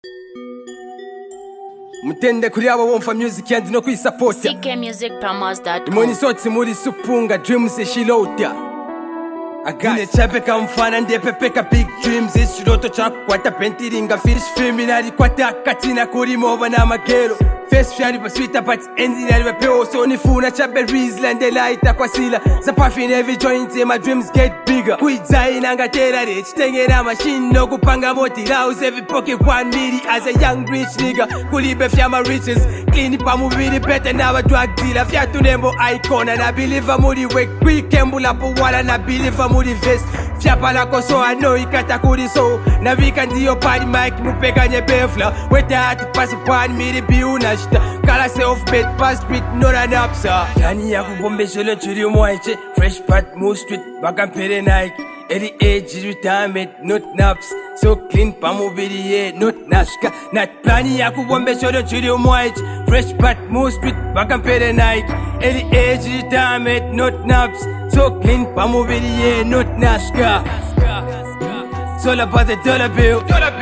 Mutende kuri abo wumva music yandi no kuyisupporta. ckmusicpromos.com. Imoni soti muri supunga dreams ishilota. Agine chape kamfana ndepepeka big dreams ishiroto chakwata pentiringa finish film inari kwata katina kuri moba na magero. Face shari baswita but ending yari bapeo so nifuna chape Rizland elaita kwa sila. Zapafi in every joint my dreams get bigger. Kuiza inangatera rich tengera machine no kupanga moti house every pocket 1 million as a young rich nigga. Kulibe fyama riches clean pa mubiri better now a drug dealer. Fyatu nembo icon and I believe muri wek quick kembula po wala na believe muri vest. Fyapa lako so I know ikata kuri so na vika ndiyo party mic mupeka nye befla. Weta hati pass upon me the biuna shita. Kala se off bed pass street not an upsa. Kani ya kubombe sholo churi umwaiche. Fresh pat move street baka mpere Nike. Every age is retirement not naps. So clean pa mubiri ye not nashka. Not plani ya kubombe sholo churi umwaiche. Fresh pat move street baka mpere Nike. Every age is retirement not naps. So clean pa mubiri ye not nashka. It's all about the dollar bill.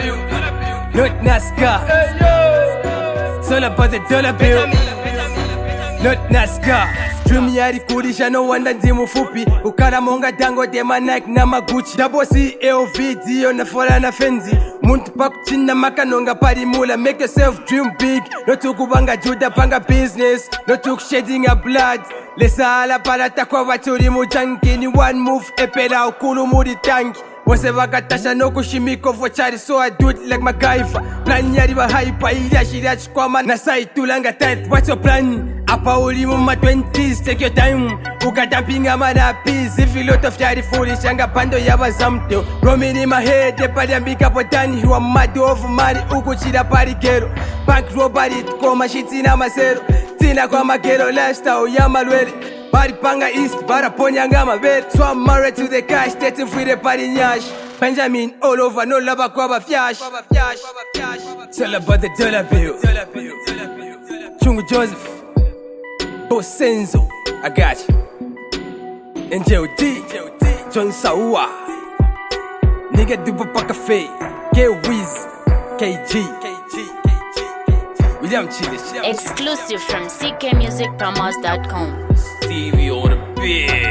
Not NASCAR. It's all about the dollar bill. Not NASCAR. Dream yari kurisha no wanda ndimu fupi. Ukara monga dango dema Nike na maguchi. Double C LV dio na fola na fenzi. Muntu paku china maka nonga pari mula. Make yourself dream big. No tukubanga juda panga business. No tuk shedding a blood. Lesa ala parata kwa waturi mujanki. Ni one move epela ukulu muri tanki. Wase vakatasha no kushimiko for chari. So I do it like MacGyver. Plan yari ba hyper ila shiriach kwa na saitulanga tight. What's your plan? Apa ulimu ma 20s, take your time. Ukatampinga mana peace. If you lot of yari foolish anga pando yaba zamto. Roaming in my head, the party ambika potani. You are mad over money, uko chida party gero. Bank robbery, koma shiti na masero. Tina kwa magero, lifestyle yamalwele. Bari panga east, bara ponya ngama bed. So I'm married to the cash, dating free the party nyash. Benjamin all over, no lava kwaba fyash. It's all about the dollar bill. Chungu Joseph, Bosenzo, I got you. And J.O.D, John Saua, Nigga Dupa Cafe, K-Wiz, KG, William Chilich. Exclusive from ckmusicpromos.com. Stevie on the beat.